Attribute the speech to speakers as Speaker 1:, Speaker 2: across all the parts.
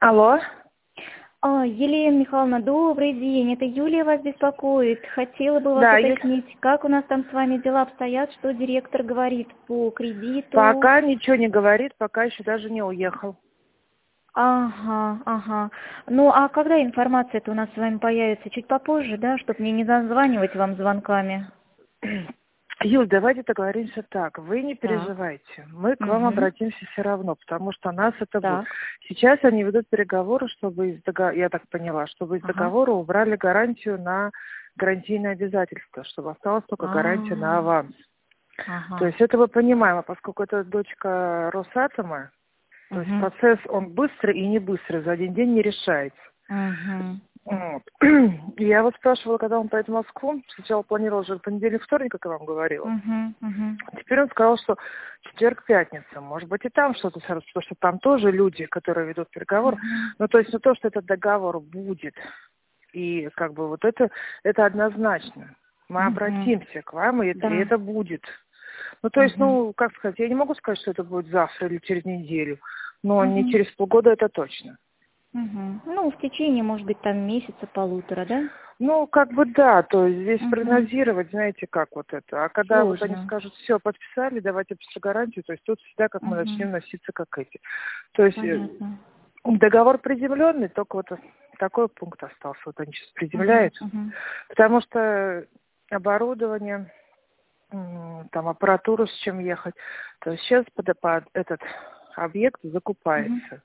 Speaker 1: Алло.
Speaker 2: Елена Михайловна, добрый день. Это Юлия вас беспокоит. Хотела бы вас
Speaker 1: Да,
Speaker 2: уточнить, как у нас там с вами дела обстоят, что директор говорит по кредиту.
Speaker 1: пока ничего не говорит, пока еще даже не уехал.
Speaker 2: Ага. Ну, а когда информация-то у нас с вами появится? Чуть попозже, да, чтобы мне не названивать вам звонками?
Speaker 1: Юль, давайте договоримся так. Вы не
Speaker 2: Так.
Speaker 1: переживайте. Мы к вам
Speaker 2: Угу.
Speaker 1: обратимся все равно, потому что нас это будет.
Speaker 2: Так.
Speaker 1: Сейчас они ведут переговоры, чтобы я так поняла, чтобы из
Speaker 2: Ага.
Speaker 1: договора убрали гарантию на гарантийное обязательство, чтобы осталась только гарантия на аванс. То
Speaker 2: Ага.
Speaker 1: есть это мы понимаем, а поскольку это дочка Росатома, то есть
Speaker 2: Угу.
Speaker 1: процесс, он быстрый и не быстрый, за один день не решается.
Speaker 2: Угу.
Speaker 1: Вот. Я вот спрашивала, когда он поедет в Москву. Сначала планировал уже понедельник, вторник, как я вам говорила.
Speaker 2: Угу.
Speaker 1: Теперь он сказал, что четверг, пятница. Может быть, и там что-то сразу, потому что там тоже люди, которые ведут переговоры.
Speaker 2: Угу.
Speaker 1: Ну, то есть, то, что этот договор будет, и как бы вот это однозначно. Мы
Speaker 2: Угу.
Speaker 1: обратимся к вам, и
Speaker 2: Да.
Speaker 1: это будет. Ну, то есть,
Speaker 2: Угу.
Speaker 1: ну, как сказать, я не могу сказать, что это будет завтра или через неделю, но не
Speaker 2: Угу.
Speaker 1: через полгода это точно.
Speaker 2: Угу. Ну, в течение, может быть, там месяца полутора, да?
Speaker 1: Ну, как бы да, то есть здесь
Speaker 2: Угу.
Speaker 1: прогнозировать, знаете, как вот это. А когда вот они
Speaker 2: Сложно.
Speaker 1: скажут, все, подписали, давайте писать гарантию, то есть тут всегда как мы
Speaker 2: Угу.
Speaker 1: начнем носиться, как эти. То есть
Speaker 2: Понятно.
Speaker 1: договор приземленный, только вот такой пункт остался, вот они сейчас
Speaker 2: Угу.
Speaker 1: приземляют,
Speaker 2: Угу.
Speaker 1: потому что оборудование, там аппаратуру с чем ехать, то есть сейчас под этот объект
Speaker 2: Угу.
Speaker 1: закупается.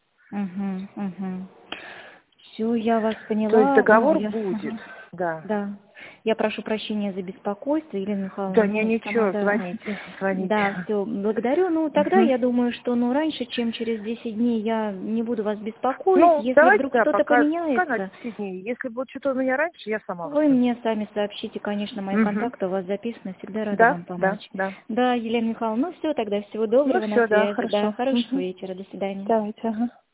Speaker 2: Угу. Все, я вас
Speaker 1: То есть
Speaker 2: поняла. Ну,
Speaker 1: договор
Speaker 2: я...
Speaker 1: будет,
Speaker 2: Ага.
Speaker 1: да.
Speaker 2: Да. Я прошу прощения за беспокойство, Елена Михайловна.
Speaker 1: Да, не,
Speaker 2: Ну, сама,
Speaker 1: ничего,
Speaker 2: да.
Speaker 1: звоните.
Speaker 2: Да, все, благодарю. Ну, тогда
Speaker 1: Мгм.
Speaker 2: я думаю, что раньше, чем через 10 дней я не буду вас беспокоить.
Speaker 1: Ну,
Speaker 2: Если
Speaker 1: давайте,
Speaker 2: вдруг
Speaker 1: да,
Speaker 2: что-то
Speaker 1: пока на
Speaker 2: поменяется,
Speaker 1: 10 дней. Если будет что-то у меня раньше, я сама вас
Speaker 2: вы
Speaker 1: наберу.
Speaker 2: мне сами сообщите, конечно, мои
Speaker 1: Угу.
Speaker 2: контакты у вас записаны, всегда рада
Speaker 1: Да,
Speaker 2: вам
Speaker 1: да,
Speaker 2: помочь.
Speaker 1: да.
Speaker 2: Да, Елена Михайловна, ну все, тогда всего
Speaker 1: Ну
Speaker 2: доброго, на
Speaker 1: все, да,
Speaker 2: связи, да,
Speaker 1: хорошо.
Speaker 2: хорошего
Speaker 1: Угу.
Speaker 2: вечера, до свидания.
Speaker 1: Давайте, ага.